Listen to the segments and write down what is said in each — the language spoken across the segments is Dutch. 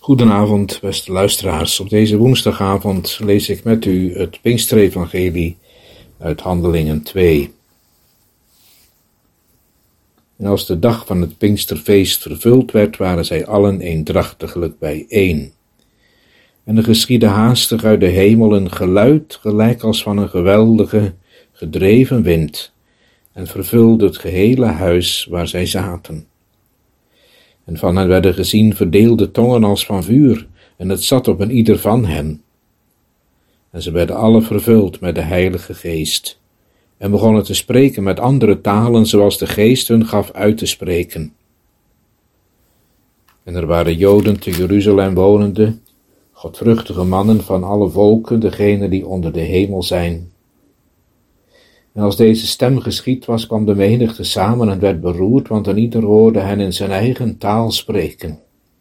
Goedenavond, beste luisteraars. Op deze woensdagavond lees ik met u het Pinksterevangelie uit Handelingen 2. En als de dag van het Pinksterfeest vervuld werd, waren zij allen eendrachtiglijk bijeen. En er geschiedde haastig uit de hemel een geluid, gelijk als van een geweldige, gedreven wind, en vervulde het gehele huis waar zij zaten. En van hen werden gezien verdeelde tongen als van vuur, en het zat op een ieder van hen. En ze werden alle vervuld met de Heilige Geest, en begonnen te spreken met andere talen, zoals de Geest hun gaf uit te spreken. En er waren Joden te Jeruzalem wonende, godvruchtige mannen van alle volken, degenen die onder de hemel zijn. En als deze stem geschied was, kwam de menigte samen en werd beroerd, want een ieder hoorde hen in zijn eigen taal spreken.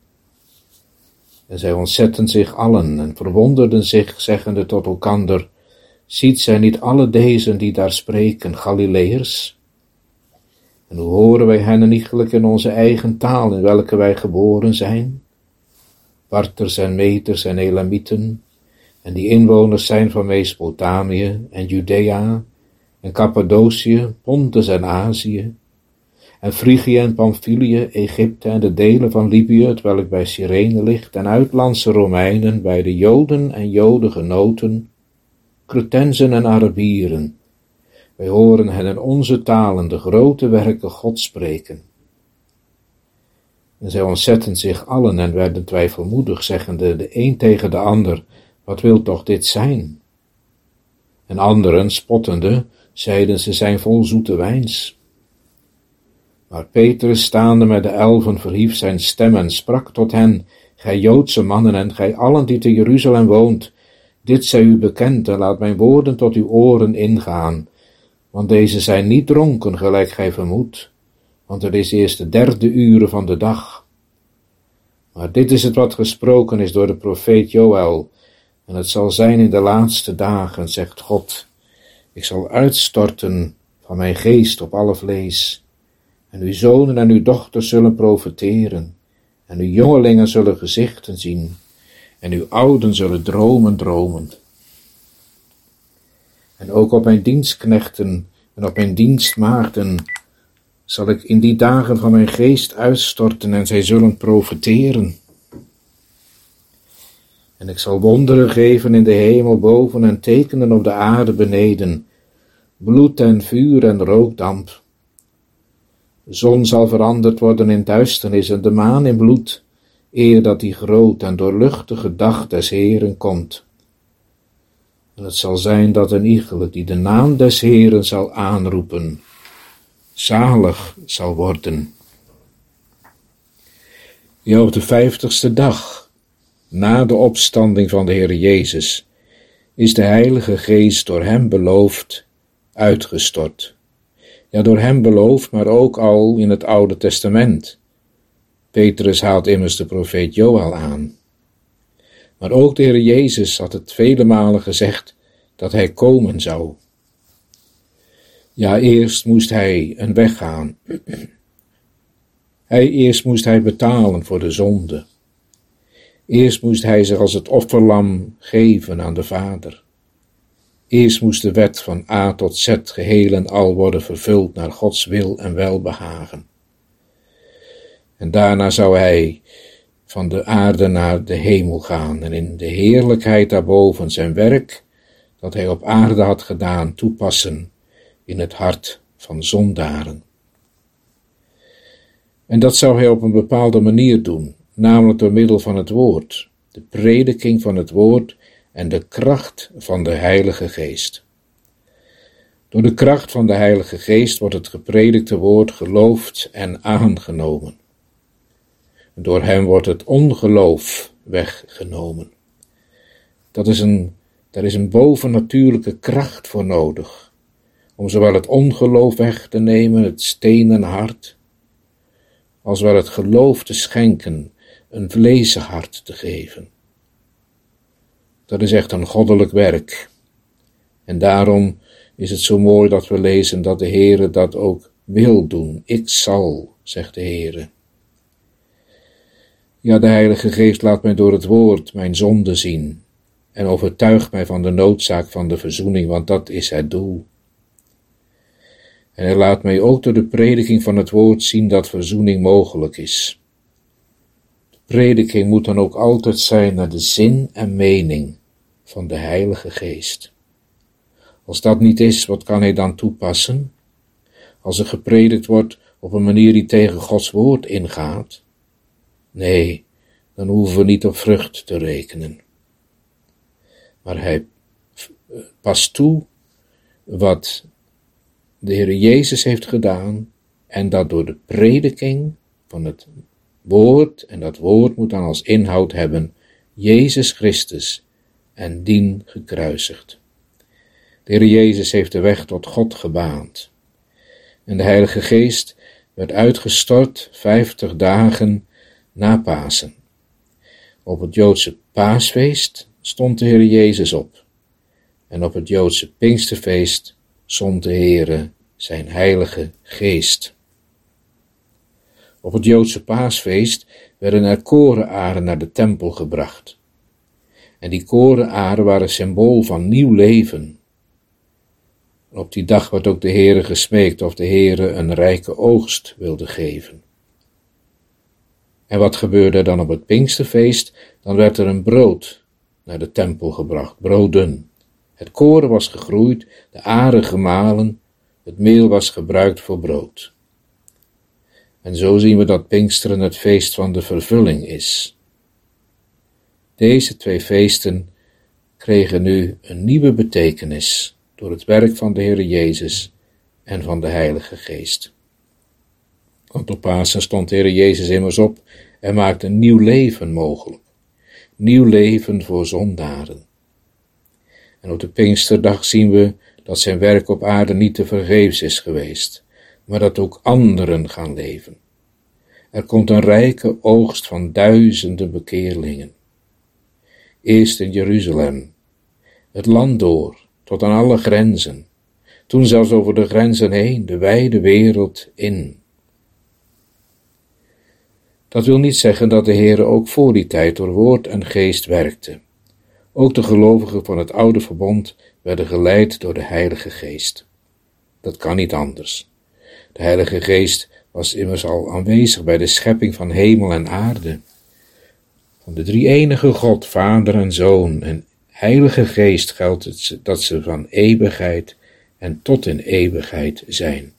En zij ontzetten zich allen en verwonderden zich, zeggende tot elkander: ziet zij niet alle deze die daar spreken, Galileërs? En hoe horen wij hen iegelijk in onze eigen taal, in welke wij geboren zijn? Parters en Meters en Elamieten, en die inwoners zijn van Mesopotamië en Judea, en Cappadocië, Pontus en Azië, en Frigië en Pamphylië, Egypte en de delen van Libië, hetwelk bij Cyrene ligt, en uitlandse Romeinen, bij de Joden en Jodengenoten, Cretensen en Arabieren. Wij horen hen in onze talen de grote werken Gods spreken. En zij ontzetten zich allen en werden twijfelmoedig, zeggende de een tegen de ander: wat wil toch dit zijn? En anderen, spottende, zeiden: ze zijn vol zoete wijns. Maar Petrus, staande met de 11, verhief zijn stem en sprak tot hen: gij Joodse mannen en gij allen die te Jeruzalem woont, dit zij u bekend, en laat mijn woorden tot uw oren ingaan, want deze zijn niet dronken, gelijk gij vermoedt, want het is eerst de 3e uur van de dag. Maar dit is het wat gesproken is door de profeet Joël, en het zal zijn in de laatste dagen, zegt God: ik zal uitstorten van mijn geest op alle vlees, en uw zonen en uw dochters zullen profeteren, en uw jongelingen zullen gezichten zien, en uw ouden zullen dromen. En ook op mijn dienstknechten en op mijn dienstmaagden zal ik in die dagen van mijn geest uitstorten, en zij zullen profeteren. En ik zal wonderen geven in de hemel boven en tekenen op de aarde beneden, bloed en vuur en rookdamp. De zon zal veranderd worden in duisternis en de maan in bloed, eer dat die groot en doorluchtige dag des Heeren komt. En het zal zijn dat een iegelijk die de naam des Heeren zal aanroepen, zalig zal worden. Ja, op de 50ste dag, na de opstanding van de Heer Jezus, is de Heilige Geest door hem beloofd uitgestort. Ja, door hem beloofd, maar ook al in het Oude Testament. Petrus haalt immers de profeet Joël aan. Maar ook de Heer Jezus had het vele malen gezegd dat hij komen zou. Ja, eerst moest hij een weg gaan. Eerst moest hij betalen voor de zonde. Eerst moest hij zich als het offerlam geven aan de Vader. Eerst moest de wet van A tot Z geheel en al worden vervuld naar Gods wil en welbehagen. En daarna zou hij van de aarde naar de hemel gaan en in de heerlijkheid daarboven zijn werk, dat hij op aarde had gedaan, toepassen in het hart van zondaren. En dat zou hij op een bepaalde manier doen, namelijk door middel van het woord, de prediking van het woord en de kracht van de Heilige Geest. Door de kracht van de Heilige Geest wordt het gepredikte woord geloofd en aangenomen. Door hem wordt het ongeloof weggenomen. Daar is een bovennatuurlijke kracht voor nodig, om zowel het ongeloof weg te nemen, het stenen hart, als wel het geloof te schenken, een vleesig hart te geven. Dat is echt een goddelijk werk. En daarom is het zo mooi dat we lezen dat de Heere dat ook wil doen. Ik zal, zegt de Heere. Ja, de Heilige Geest laat mij door het woord mijn zonde zien en overtuigt mij van de noodzaak van de verzoening, want dat is het doel. En hij laat mij ook door de prediking van het woord zien dat verzoening mogelijk is. De prediking moet dan ook altijd zijn naar de zin en mening van de Heilige Geest. Als dat niet is, wat kan hij dan toepassen? Als er gepredikt wordt op een manier die tegen Gods woord ingaat? Nee, dan hoeven we niet op vrucht te rekenen. Maar hij past toe wat de Heer Jezus heeft gedaan en dat door de prediking van het woord, en dat woord moet dan als inhoud hebben Jezus Christus en dien gekruisigd. De Heer Jezus heeft de weg tot God gebaand. En de Heilige Geest werd uitgestort 50 dagen na Pasen. Op het Joodse Paasfeest stond de Heer Jezus op. En op het Joodse Pinksterfeest zond de Heere zijn Heilige Geest. Op het Joodse Paasfeest werden er korenaren naar de tempel gebracht. En die korenaren waren symbool van nieuw leven. Op die dag werd ook de Heere gesmeekt of de Heere een rijke oogst wilde geven. En wat gebeurde dan op het Pinksterfeest? Dan werd er een brood naar de tempel gebracht, broden. Het koren was gegroeid, de aren gemalen, het meel was gebruikt voor brood. En zo zien we dat Pinksteren het feest van de vervulling is. Deze 2 feesten kregen nu een nieuwe betekenis door het werk van de Heer Jezus en van de Heilige Geest. Want op Pasen stond de Heer Jezus immers op en maakte een nieuw leven mogelijk. Nieuw leven voor zondaren. En op de Pinksterdag zien we dat zijn werk op aarde niet te vergeefs is geweest, maar dat ook anderen gaan leven. Er komt een rijke oogst van duizenden bekeerlingen. Eerst in Jeruzalem, het land door, tot aan alle grenzen, toen zelfs over de grenzen heen, de wijde wereld in. Dat wil niet zeggen dat de Heere ook voor die tijd door woord en geest werkte. Ook de gelovigen van het oude verbond werden geleid door de Heilige Geest. Dat kan niet anders. De Heilige Geest was immers al aanwezig bij de schepping van hemel en aarde. Van de drie-enige God, Vader en Zoon en Heilige Geest geldt het dat ze van eeuwigheid en tot in eeuwigheid zijn.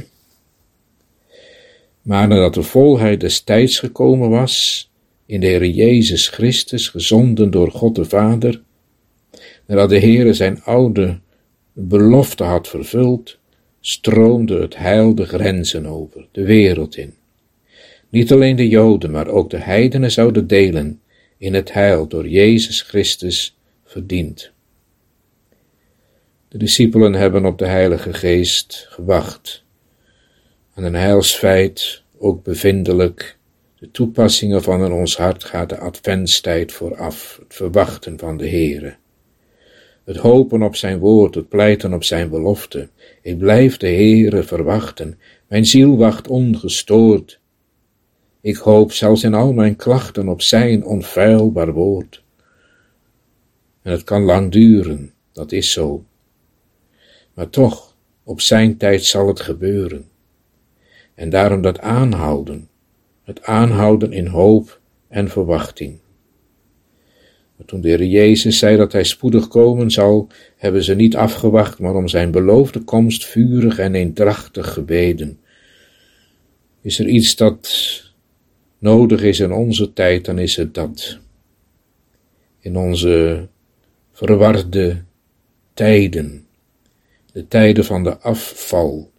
Maar nadat de volheid des tijds gekomen was, in de Heer Jezus Christus, gezonden door God de Vader, nadat de Heere zijn oude belofte had vervuld, stroomde het heil de grenzen over, de wereld in. Niet alleen de Joden, maar ook de heidenen zouden delen in het heil door Jezus Christus verdiend. De discipelen hebben op de Heilige Geest gewacht. Aan een heilsfeit, ook bevindelijk, de toepassingen van in ons hart gaat de adventstijd vooraf, het verwachten van de Heere. Het hopen op zijn woord, het pleiten op zijn belofte. Ik blijf de Heere verwachten, mijn ziel wacht ongestoord. Ik hoop zelfs in al mijn klachten op zijn onfeilbaar woord. En het kan lang duren, dat is zo. Maar toch, op zijn tijd zal het gebeuren. En daarom dat aanhouden, het aanhouden in hoop en verwachting. Maar toen de Heer Jezus zei dat hij spoedig komen zal, hebben ze niet afgewacht, maar om zijn beloofde komst vurig en eendrachtig gebeden. Is er iets dat nodig is in onze tijd, dan is het dat. In onze verwarde tijden, de tijden van de afval,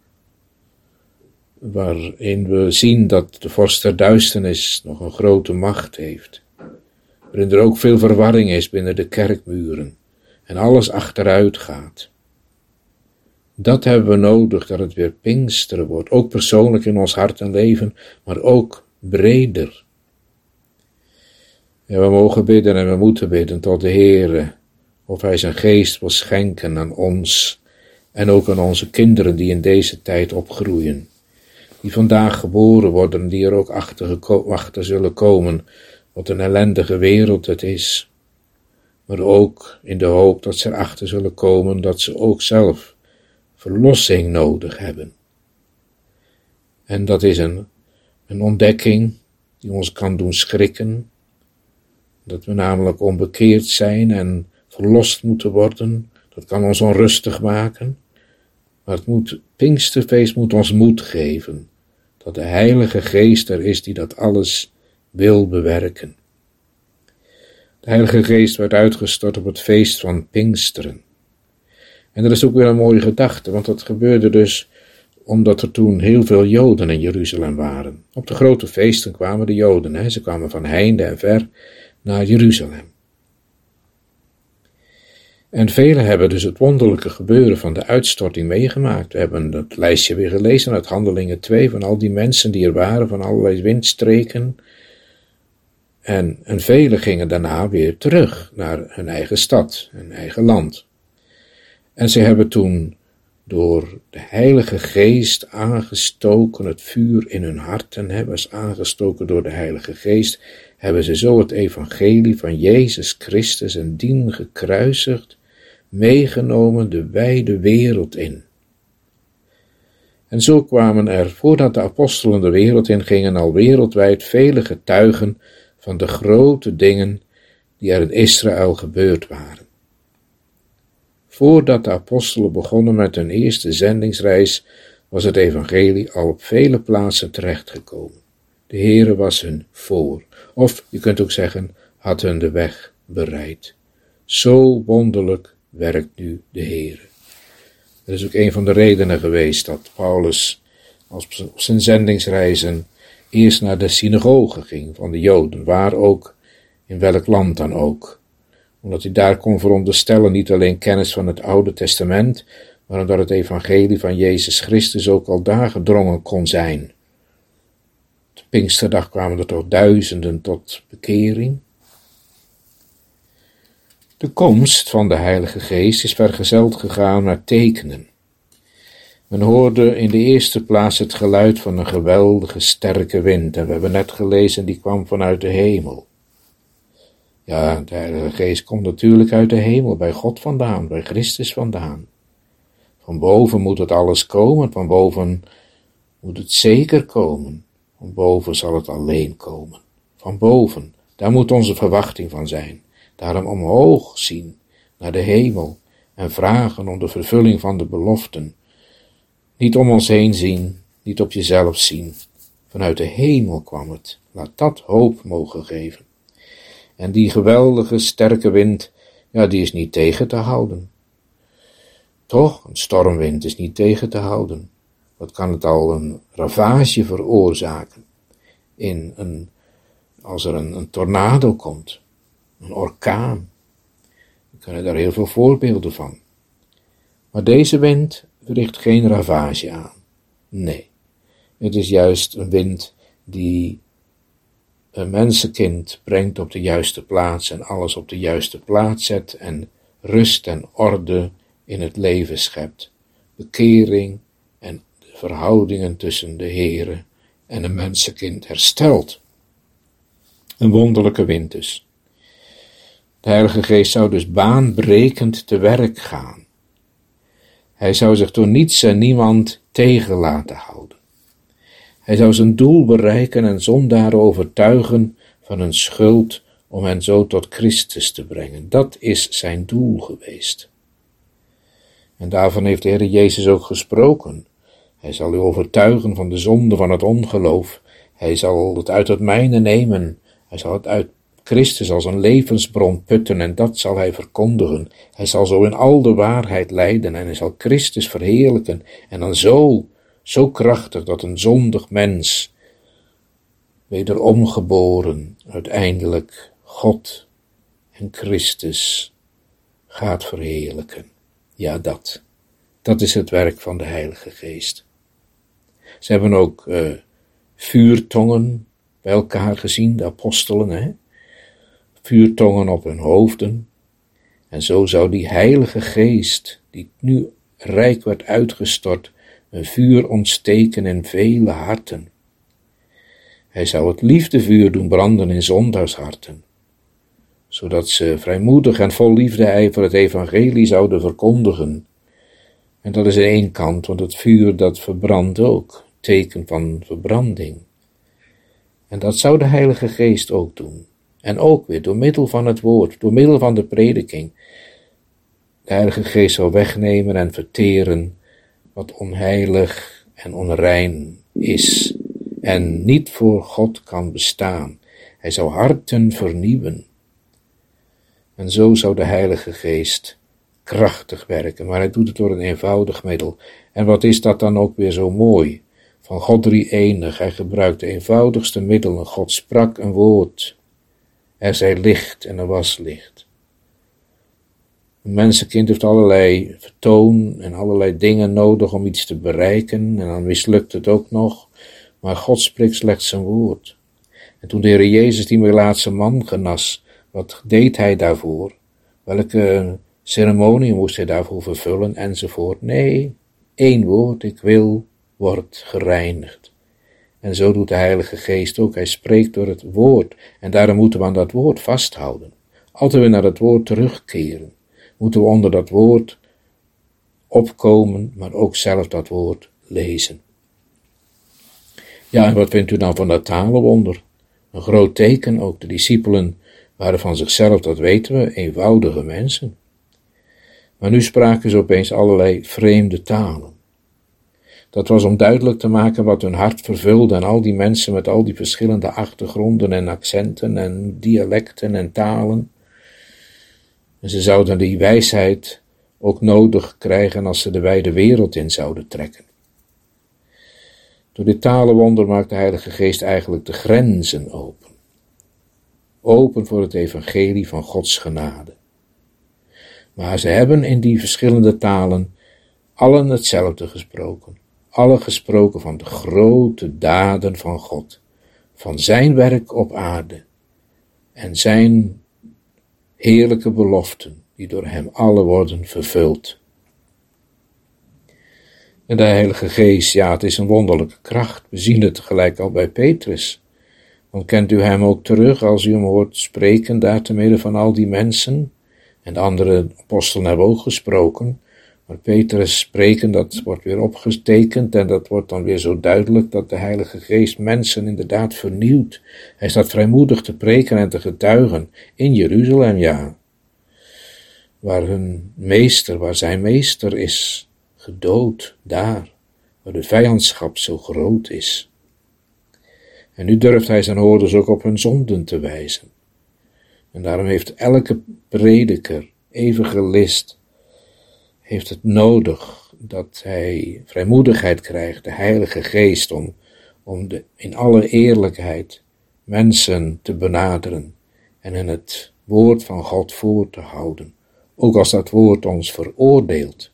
waarin we zien dat de vorst der duisternis nog een grote macht heeft, waarin er ook veel verwarring is binnen de kerkmuren en alles achteruit gaat. Dat hebben we nodig, dat het weer Pinksteren wordt, ook persoonlijk in ons hart en leven, maar ook breder. En we mogen bidden en we moeten bidden tot de Heere, of hij zijn geest wil schenken aan ons en ook aan onze kinderen die in deze tijd opgroeien. die vandaag geboren worden, die er ook achter zullen komen, wat een ellendige wereld het is. Maar ook in de hoop dat ze erachter zullen komen dat ze ook zelf verlossing nodig hebben. En dat is een ontdekking die ons kan doen schrikken, dat we namelijk onbekeerd zijn en verlost moeten worden. Dat kan ons onrustig maken, maar Pinksterfeest moet ons moed geven, dat de Heilige Geest er is die dat alles wil bewerken. De Heilige Geest werd uitgestort op het feest van Pinksteren. En dat is ook weer een mooie gedachte, want dat gebeurde dus omdat er toen heel veel Joden in Jeruzalem waren. Op de grote feesten kwamen de Joden, ze kwamen van heinde en ver naar Jeruzalem. En velen hebben dus het wonderlijke gebeuren van de uitstorting meegemaakt. We hebben dat lijstje weer gelezen uit Handelingen 2, van al die mensen die er waren, van allerlei windstreken. En velen gingen daarna weer terug naar hun eigen stad, hun eigen land. En ze hebben toen door de Heilige Geest aangestoken, het vuur in hun harten hebben ze aangestoken door de Heilige Geest, hebben ze zo het evangelie van Jezus Christus en dien gekruisigd, meegenomen de wijde wereld in. En zo kwamen er, voordat de apostelen de wereld ingingen, al wereldwijd vele getuigen van de grote dingen die er in Israël gebeurd waren. Voordat de apostelen begonnen met hun eerste zendingsreis, was het evangelie al op vele plaatsen terechtgekomen. De Heere was hun voor, of je kunt ook zeggen, had hun de weg bereid. Zo wonderlijk werkt nu de Heere. Dat is ook een van de redenen geweest dat Paulus op zijn zendingsreizen eerst naar de synagoge ging van de Joden, waar ook, in welk land dan ook. Omdat hij daar kon veronderstellen niet alleen kennis van het Oude Testament, maar omdat het evangelie van Jezus Christus ook al daar gedrongen kon zijn. Op de Pinksterdag kwamen er toch duizenden tot bekering. De komst van de Heilige Geest is vergezeld gegaan met tekenen. Men hoorde in de eerste plaats het geluid van een geweldige sterke wind, en we hebben net gelezen, die kwam vanuit de hemel. Ja, de Heilige Geest komt natuurlijk uit de hemel, bij God vandaan, bij Christus vandaan. Van boven moet het alles komen, van boven moet het zeker komen. Van boven zal het alleen komen. Van boven, daar moet onze verwachting van zijn. Daarom omhoog zien naar de hemel en vragen om de vervulling van de beloften. Niet om ons heen zien, niet op jezelf zien. Vanuit de hemel kwam het. Laat dat hoop mogen geven. En die geweldige sterke wind, ja, die is niet tegen te houden. Toch, een stormwind is niet tegen te houden. Wat kan het al een ravage veroorzaken? Als er een tornado komt, een orkaan. We kunnen daar heel veel voorbeelden van. Maar deze wind verricht geen ravage aan. Nee, het is juist een wind die een mensenkind brengt op de juiste plaats en alles op de juiste plaats zet en rust en orde in het leven schept. Bekering en de verhoudingen tussen de Heere en een mensenkind herstelt. Een wonderlijke wind dus. De Heilige Geest zou dus baanbrekend te werk gaan. Hij zou zich door niets en niemand tegen laten houden. Hij zou zijn doel bereiken en zondaren overtuigen van hun schuld om hen zo tot Christus te brengen. Dat is zijn doel geweest. En daarvan heeft de Heer Jezus ook gesproken. Hij zal u overtuigen van de zonde van het ongeloof. Hij zal het uit het mijne nemen. Hij zal het uit Christus als een levensbron putten en dat zal hij verkondigen. Hij zal zo in al de waarheid leiden en hij zal Christus verheerlijken. En dan zo krachtig dat een zondig mens, wederom geboren, uiteindelijk God en Christus gaat verheerlijken. Ja, dat is het werk van de Heilige Geest. Ze hebben ook vuurtongen bij elkaar gezien, de apostelen, vuurtongen op hun hoofden. En zo zou die Heilige Geest, die nu rijk werd uitgestort, een vuur ontsteken in vele harten. Hij zou het liefdevuur doen branden in zondaarsharten, zodat ze vrijmoedig en vol liefde-ijver het evangelie zouden verkondigen. En dat is aan één kant, want het vuur dat verbrandt ook, teken van verbranding. En dat zou de Heilige Geest ook doen. En ook weer door middel van het woord, door middel van de prediking. De Heilige Geest zou wegnemen en verteren wat onheilig en onrein is en niet voor God kan bestaan. Hij zou harten vernieuwen. En zo zou de Heilige Geest krachtig werken, maar hij doet het door een eenvoudig middel. En wat is dat dan ook weer zo mooi? Van God drie-enig, hij gebruikt de eenvoudigste middelen. God sprak een woord. Er zij licht en er was licht. Een mensenkind heeft allerlei vertoon en allerlei dingen nodig om iets te bereiken, en dan mislukt het ook nog, maar God spreekt slechts zijn woord. En toen de Heer Jezus die Melaatse man genas, wat deed hij daarvoor? Welke ceremonie moest hij daarvoor vervullen, enzovoort? Nee, één woord, ik wil, wordt gereinigd. En zo doet de Heilige Geest ook, hij spreekt door het woord, en daarom moeten we aan dat woord vasthouden. Altijd weer naar het woord terugkeren. Moeten we onder dat woord opkomen, maar ook zelf dat woord lezen. Ja, en wat vindt u dan van dat talenwonder? Een groot teken ook. De discipelen waren van zichzelf, dat weten we, eenvoudige mensen. Maar nu spraken ze opeens allerlei vreemde talen. Dat was om duidelijk te maken wat hun hart vervulde, en al die mensen met al die verschillende achtergronden en accenten en dialecten en talen. En ze zouden die wijsheid ook nodig krijgen als ze de wijde wereld in zouden trekken. Door dit talenwonder maakt de Heilige Geest eigenlijk de grenzen open. Open voor het evangelie van Gods genade. Maar ze hebben in die verschillende talen allen hetzelfde gesproken. Alle gesproken van de grote daden van God. Van zijn werk op aarde. En zijn heerlijke beloften, die door hem alle worden vervuld. En de Heilige Geest, ja, het is een wonderlijke kracht. We zien het gelijk al bij Petrus. Want kent u hem ook terug als u hem hoort spreken daar te midden van al die mensen? En de andere apostelen hebben ook gesproken. Maar Petrus spreken, dat wordt weer opgetekend en dat wordt dan weer zo duidelijk dat de Heilige Geest mensen inderdaad vernieuwt. Hij staat vrijmoedig te preken en te getuigen in Jeruzalem, ja. Waar zijn meester is gedood, daar, waar de vijandschap zo groot is. En nu durft hij zijn hoorders ook op hun zonden te wijzen. En daarom heeft elke prediker, evangelist, heeft het nodig dat hij vrijmoedigheid krijgt, de Heilige Geest, om in alle eerlijkheid mensen te benaderen en in het woord van God voor te houden, ook als dat woord ons veroordeelt.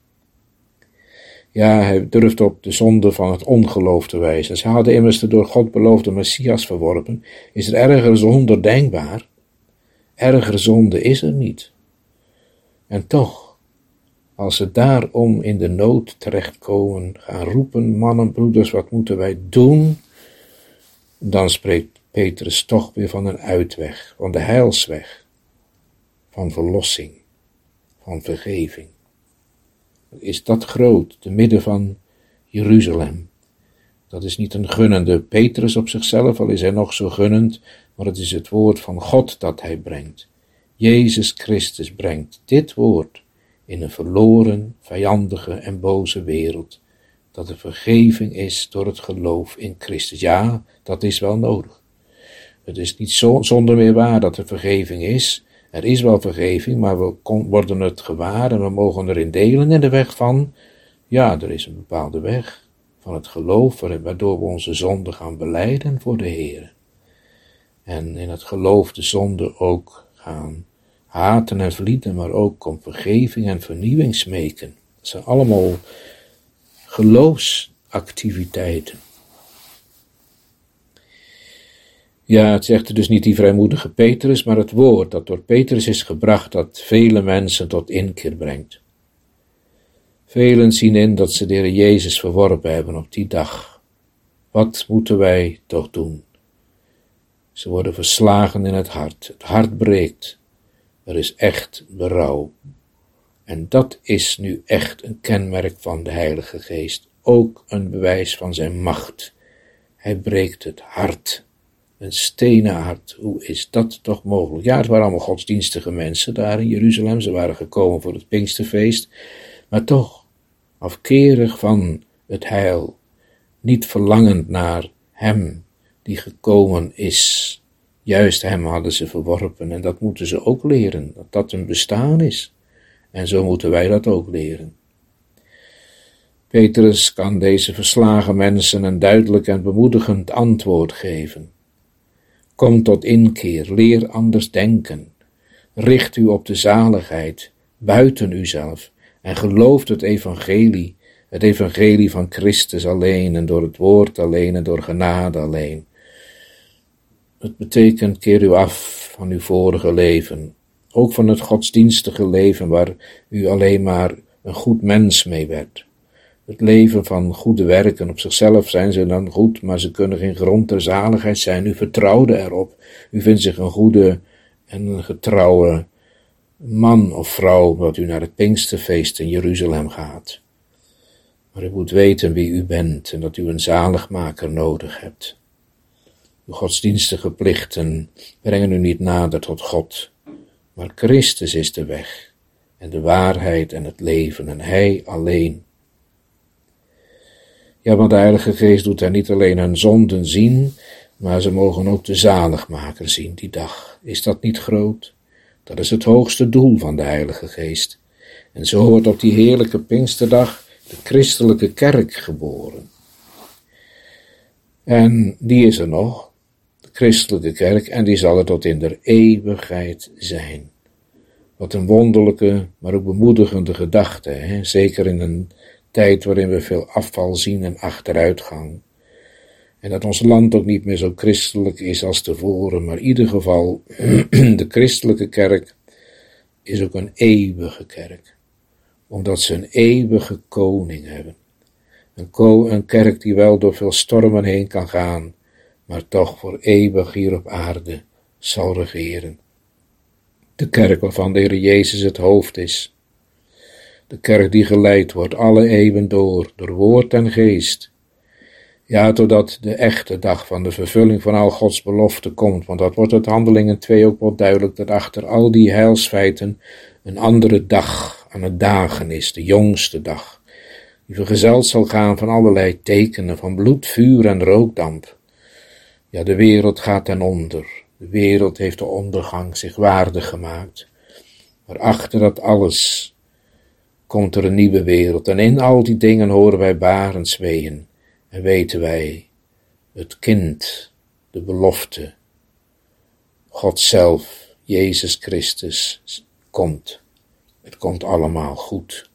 Ja, hij durft op de zonde van het ongeloof te wijzen. Ze hadden immers de door God beloofde Messias verworpen. Is er erger zonde denkbaar? Erger zonde is er niet. En toch, als ze daarom in de nood terechtkomen, gaan roepen, mannen, broeders, wat moeten wij doen? Dan spreekt Petrus toch weer van een uitweg, van de heilsweg, van verlossing, van vergeving. Is dat groot, te midden van Jeruzalem? Dat is niet een gunnende Petrus op zichzelf, al is hij nog zo gunnend, maar het is het woord van God dat hij brengt. Jezus Christus brengt dit woord in een verloren, vijandige en boze wereld, dat er vergeving is door het geloof in Christus. Ja, dat is wel nodig. Het is niet zonder meer waar dat er vergeving is. Er is wel vergeving, maar we worden het gewaar en we mogen erin delen in de weg van, ja, er is een bepaalde weg van het geloof, waardoor we onze zonde gaan belijden voor de Heer. En in het geloof de zonde ook gaan haten en verlieten, maar ook om vergeving en vernieuwing smeken. Dat zijn allemaal geloofsactiviteiten. Ja, het zegt er dus niet die vrijmoedige Petrus, maar het woord dat door Petrus is gebracht, dat vele mensen tot inkeer brengt. Velen zien in dat ze de Heer Jezus verworpen hebben op die dag. Wat moeten wij toch doen? Ze worden verslagen in het hart breekt. Er is echt berouw. En dat is nu echt een kenmerk van de Heilige Geest, ook een bewijs van zijn macht. Hij breekt het hart, een stenen hart. Hoe is dat toch mogelijk? Ja, het waren allemaal godsdienstige mensen daar in Jeruzalem, ze waren gekomen voor het Pinksterfeest, maar toch afkerig van het heil, niet verlangend naar hem die gekomen is. Juist hem hadden ze verworpen en dat moeten ze ook leren, dat dat een bestaan is. En zo moeten wij dat ook leren. Petrus kan deze verslagen mensen een duidelijk en bemoedigend antwoord geven. Kom tot inkeer, leer anders denken. Richt u op de zaligheid, buiten uzelf, en gelooft het evangelie van Christus alleen, en door het woord alleen, en door genade alleen. Het betekent, keer u af van uw vorige leven, ook van het godsdienstige leven waar u alleen maar een goed mens mee werd. Het leven van goede werken, op zichzelf zijn ze dan goed, maar ze kunnen geen grond ter zaligheid zijn. U vertrouwde erop. U vindt zich een goede en een getrouwe man of vrouw, wat u naar het Pinksterfeest in Jeruzalem gaat. Maar u moet weten wie u bent en dat u een zaligmaker nodig hebt. Uw godsdienstige plichten brengen u niet nader tot God, maar Christus is de weg en de waarheid en het leven en Hij alleen. Ja, want de Heilige Geest doet haar niet alleen hun zonden zien, maar ze mogen ook de zaligmaker zien die dag. Is dat niet groot? Dat is het hoogste doel van de Heilige Geest. En zo wordt op die heerlijke Pinksterdag de christelijke kerk geboren. En die is er nog, de christelijke kerk, en die zal er tot in der eeuwigheid zijn. Wat een wonderlijke, maar ook bemoedigende gedachte, hè? Zeker in een tijd waarin we veel afval zien en achteruitgang. En dat ons land ook niet meer zo christelijk is als tevoren, maar in ieder geval, de christelijke kerk is ook een eeuwige kerk. Omdat ze een eeuwige koning hebben. Een kerk die wel door veel stormen heen kan gaan, maar toch voor eeuwig hier op aarde zal regeren. De kerk waarvan de Heer Jezus het hoofd is. De kerk die geleid wordt alle eeuwen door woord en geest. Ja, totdat de echte dag van de vervulling van al Gods beloften komt, want dat wordt uit Handelingen 2 ook wel duidelijk, dat achter al die heilsfeiten een andere dag aan het dagen is, de jongste dag, die vergezeld zal gaan van allerlei tekenen, van bloed, vuur en rookdamp. Ja, de wereld gaat ten onder, de wereld heeft de ondergang zich waardig gemaakt, maar achter dat alles komt er een nieuwe wereld, en in al die dingen horen wij barens weeën, en weten wij, het kind, de belofte, God zelf, Jezus Christus, komt. Het komt allemaal goed.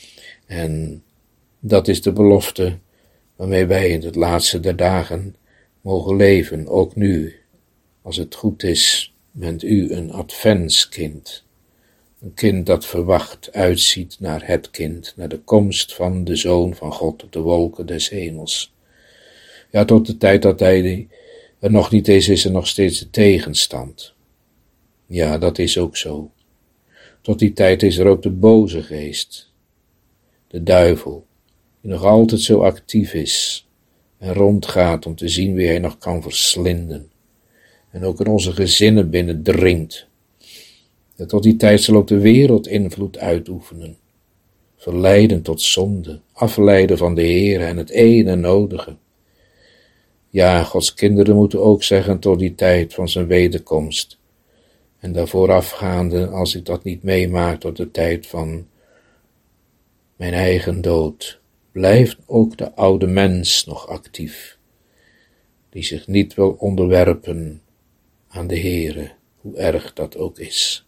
En dat is de belofte waarmee wij in het laatste der dagen mogen leven, ook nu. Als het goed is, bent u een adventskind. Een kind dat verwacht, uitziet naar het kind, naar de komst van de Zoon van God op de wolken des hemels. Ja, tot de tijd dat hij er nog niet is er nog steeds de tegenstand. Ja, dat is ook zo. Tot die tijd is er ook de boze geest, de duivel, die nog altijd zo actief is en rondgaat om te zien wie hij nog kan verslinden. En ook in onze gezinnen binnendringt. En tot die tijd zal ook de wereld invloed uitoefenen, verleiden tot zonde, afleiden van de Heer en het ene nodige. Ja, Gods kinderen moeten ook zeggen tot die tijd van zijn wederkomst. En daarvoor afgaande, als ik dat niet meemaak tot de tijd van mijn eigen dood, blijft ook de oude mens nog actief, die zich niet wil onderwerpen aan de Heere, hoe erg dat ook is.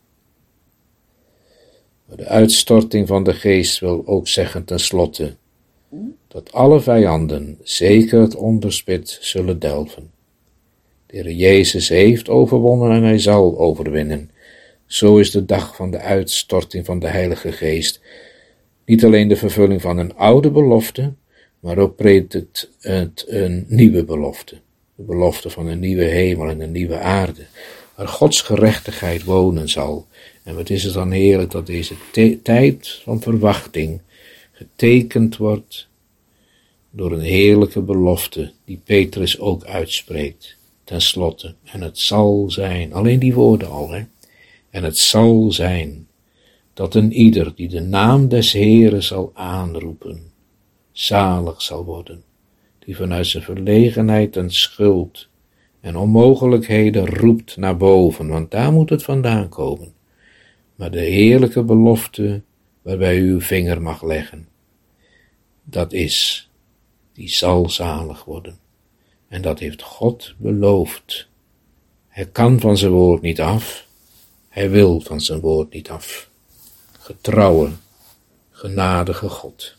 Maar de uitstorting van de geest wil ook zeggen tenslotte, dat alle vijanden zeker het onderspit zullen delven. De Heer Jezus heeft overwonnen en hij zal overwinnen. Zo is de dag van de uitstorting van de Heilige Geest. Niet alleen de vervulling van een oude belofte, maar ook predikt het een nieuwe belofte. De belofte van een nieuwe hemel en een nieuwe aarde, waar Gods gerechtigheid wonen zal. En wat is het dan heerlijk dat deze tijd van verwachting getekend wordt door een heerlijke belofte die Petrus ook uitspreekt. Ten slotte, en het zal zijn, alleen die woorden al, hè. En het zal zijn dat een ieder die de naam des Heeren zal aanroepen, zalig zal worden, die vanuit zijn verlegenheid en schuld en onmogelijkheden roept naar boven, want daar moet het vandaan komen. Maar de heerlijke belofte waarbij u uw vinger mag leggen, dat is, die zal zalig worden. En dat heeft God beloofd. Hij kan van zijn woord niet af, hij wil van zijn woord niet af. Getrouwe, genadige God.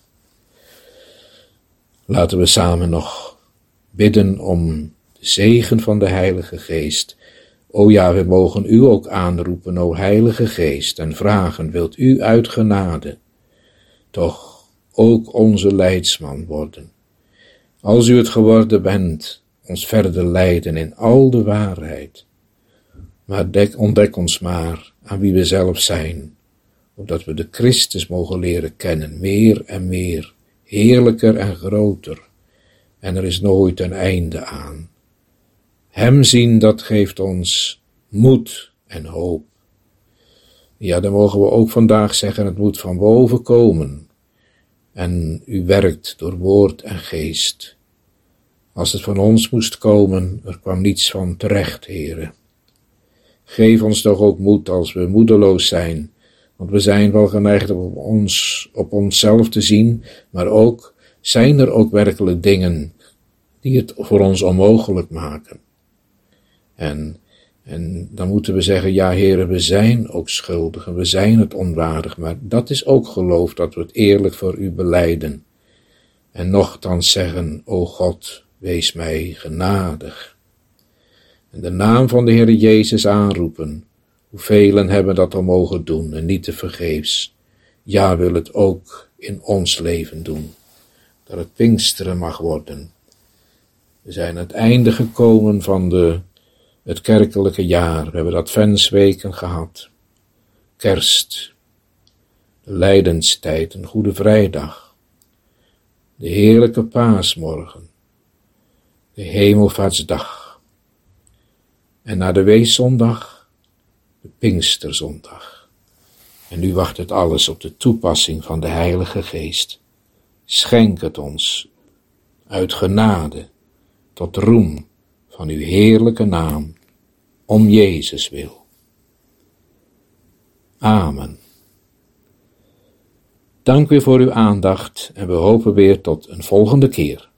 Laten we samen nog bidden om de zegen van de Heilige Geest. O ja, we mogen u ook aanroepen, o Heilige Geest, en vragen, wilt u uit genade toch ook onze leidsman worden? Als u het geworden bent, ons verder leiden in al de waarheid. Maar ontdek ons maar aan wie we zelf zijn, opdat we de Christus mogen leren kennen, meer en meer, heerlijker en groter, en er is nooit een einde aan. Hem zien, dat geeft ons moed en hoop. Ja, dan mogen we ook vandaag zeggen, het moet van boven komen, en u werkt door woord en geest. Als het van ons moest komen, er kwam niets van terecht, Heere. Geef ons toch ook moed als we moedeloos zijn, want we zijn wel geneigd op onszelf te zien, maar ook zijn er ook werkelijk dingen die het voor ons onmogelijk maken. En dan moeten we zeggen, ja Heere, we zijn ook schuldig en we zijn het onwaardig, maar dat is ook geloof dat we het eerlijk voor u belijden. En nochtans zeggen, o God, wees mij genadig. En de naam van de Heere Jezus aanroepen, hoevelen hebben dat al mogen doen en niet te vergeefs. Ja, wil het ook in ons leven doen, dat het Pinksteren mag worden. We zijn aan het einde gekomen van het kerkelijke jaar. We hebben Adventsweken gehad, Kerst, de Lijdenstijd, een Goede Vrijdag, de heerlijke Paasmorgen, de Hemelvaartsdag en na de Weeszondag de Pinksterzondag. En nu wacht het alles op de toepassing van de Heilige Geest. Schenk het ons uit genade tot roem van uw heerlijke naam, om Jezus wil. Amen. Dank u voor uw aandacht en we hopen weer tot een volgende keer.